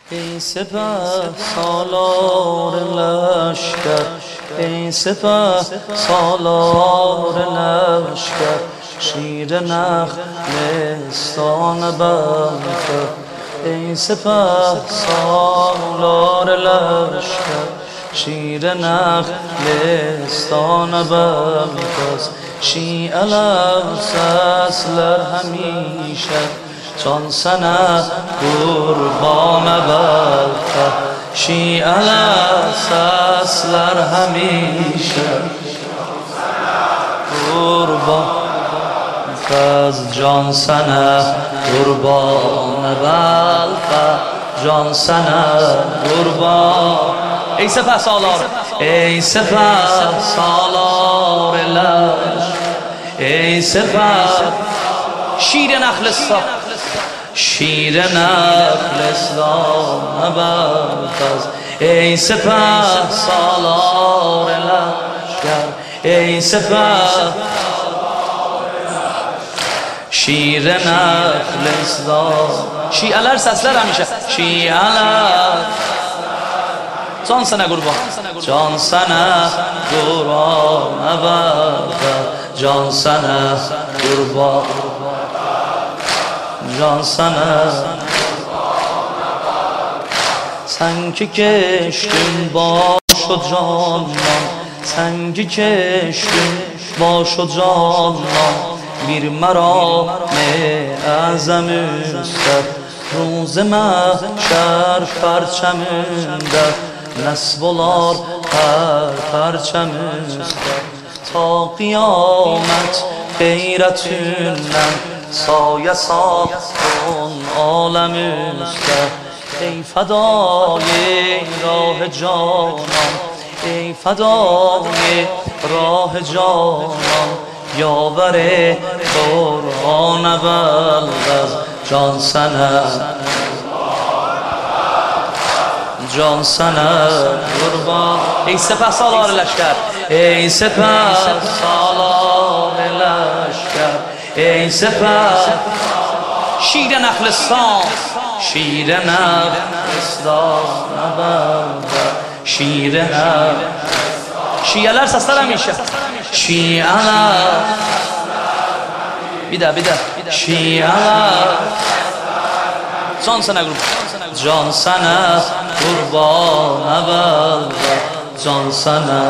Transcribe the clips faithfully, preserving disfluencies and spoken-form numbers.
ای سپه سالار لشکر، ای سپه سالار لشکر، شیر نخلستان برفت. ای سپه سالار لشکر، شیر نخلستان برفت. شیعه لرسسلر همیشه چون سنه قربان بلخه. شیعه لرسسلر همیشه قربان از جان سنه قربان بلخه. جان سنه قربان. ای سپه سالار، ای سپه سالار لشکر، ای سپه شیر نخلستان، شیر نخلستان برفت. ای سپه سالار لشکر، ای سپه شیر نخلستان. شیعه لرسسلر همیشه، شیعه جان سنه قربان، جان سنه قربان برفت. جان سنه قربان، جان سنه. سنگ کشتیم باش و جانم، سنگ کشتیم باش و جانم. بیر مرام اعظم استد، روز محشر پرچمنده. نصب الار هر پرچم استد، تا قیامت غیرتونم سایه ساختون عالم استد. ای فدای راه جانم، ای فدای راه جانم. یاور قرآن بلغز جان سنه، جان سنه قربان. ای سپه سالار لشکر، ای سپه سالار لشکر، ای سپه شیر نخلستان، شیر نخلستان برفت. شیر نخلستان. شیعه لرسسلر همیشه، شیعه بیده بیده شیعه جان سنه قربان، جان سنه قربان برفت. جان سنه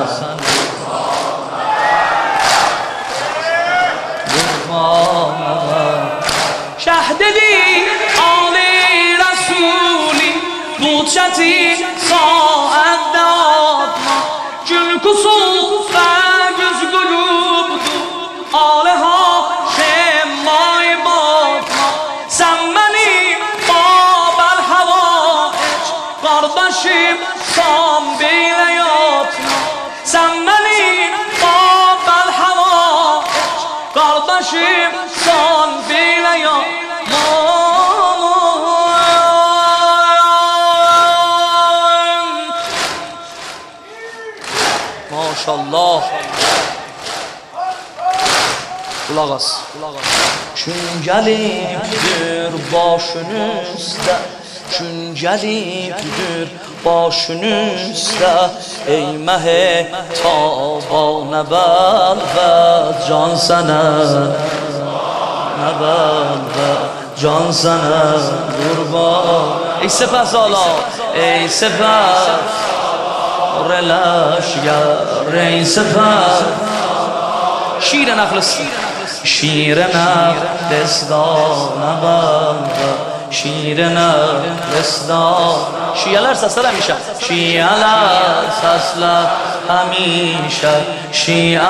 قربان برفت. شهددی آلی رسولی بودشتی ساعت داد ما. جن کسوف گز گلوب آله ها شمای باد ما. سمنی باب الحوائج قردشیم سام بیلیات ما. سمنی باب الحوائج قردشیم سام بیلیات ما. ماشالله. Kulak as. Çün gelipdir başın üstte, çün gelipdir başın üstte. Ey mehe tabane belvet can sana, ne belvet can sana kurban. Ey sefer salar, ey sefer لشکر، ای سپه شیر نخلستان، شیر نخلستان برفت. شیر نخلستان. شیعه لرسسلر همیشه، شیعه لرسسلر همیشه، شیعه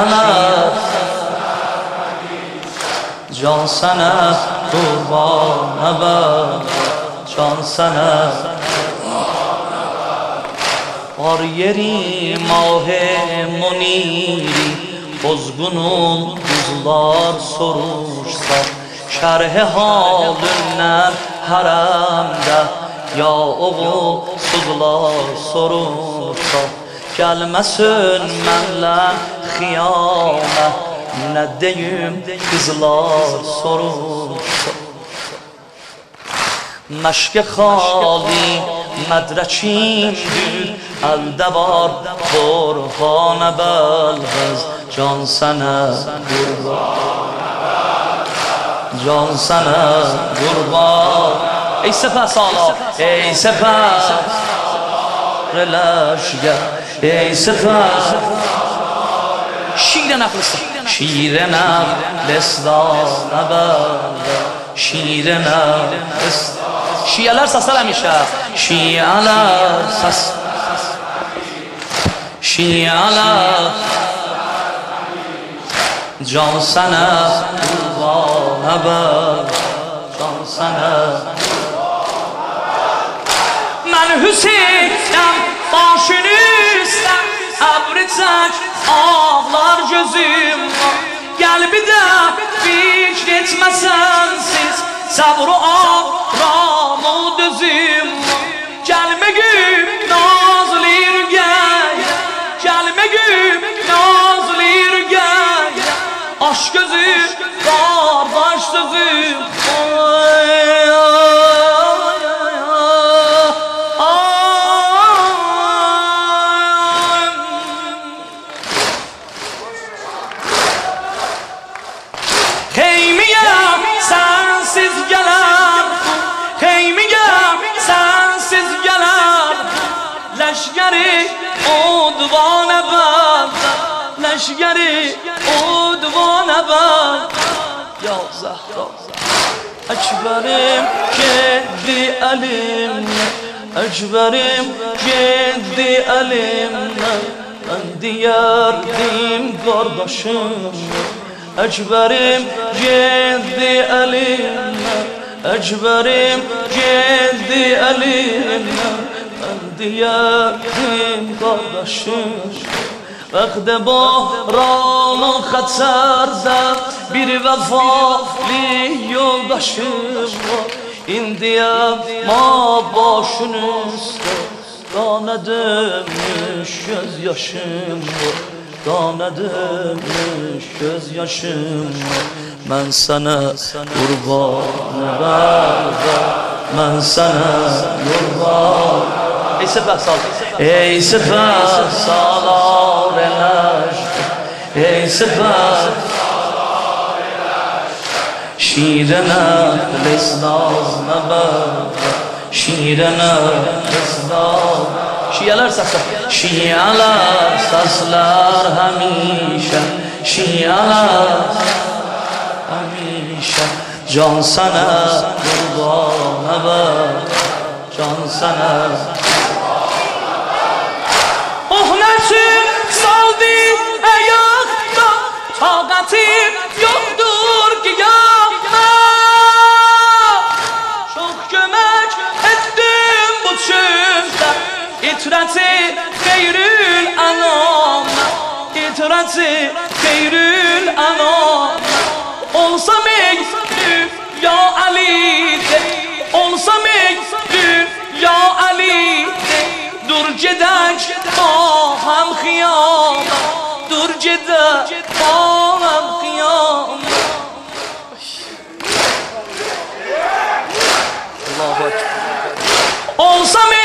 جان سنه قربان برفت. جان سنه Ariyeri mahe muniri bozgunun kızlar sorursa. Şerhe halünden haremde ya oğul kızlar sorursa. Gelmesin menle xiyame ne deyim kızlar sorursa. مشک خالی مدرچیم دور الدوار برهان بلغز جان سنه جان سنه قربان ای سپه سالار ای سپه لشگر ای سپه شیر نخلستان شیر نخلستان شیر نخلستان شیعلر سسل همیشه شیعلر سس شیعلر جان سنه قربان بر جان سنه من حسینم başınızdan Əbricək ağlar gözüm Qəlbidə fikr etməsən siz Səbr o aram o dözüm Gəlmə güm nazlı rügəy Gəlmə güm nazlı rügəy Aşk gözüm qardaş sözüm Xeymiyəm sənsiz gələr Xeymiyəm sənsiz gələr Leşgəri udvana bənd Leşgəri udvana bənd Ya Zəhra Əkbərim geddi əlimlə Əkbərim geddi əlimlə Mən deyərdim qardaşım Əkbərim geddi əlimlə Əkbərim geddi əlimlə Mən deyərdim qardaşım Vəqdə bahranı xətərdə Bir vəfalı yoldaşım var İndiyəm ma başın üstə Qana dönmüş göz yaşım var Qana dönmüş göz yaşım Mən sənə qurban bərber Mən sənə qurban Ey səfər sal Ey səfər salar eləşdir Ey səfər şirənə lisnaz nəbərdə Şirənə lisnaz Şiələr səslər Şiələr səslər həmişə Şiələr həmişə Can sənə qurban əvər Can sənə Oh nəçin saldı əyaqda Taqətim yoxdur ki yapma Çox kömək etdim bu çömdə İtrəti xeyrül anam İtrəti xeyrül anam Olsam ekdüm ya Ali de Olsam ekdüm ya Ali de Dur gedək bahəm xiyamə Dur gedək bahəm xiyamə Allahu Ekber Olsam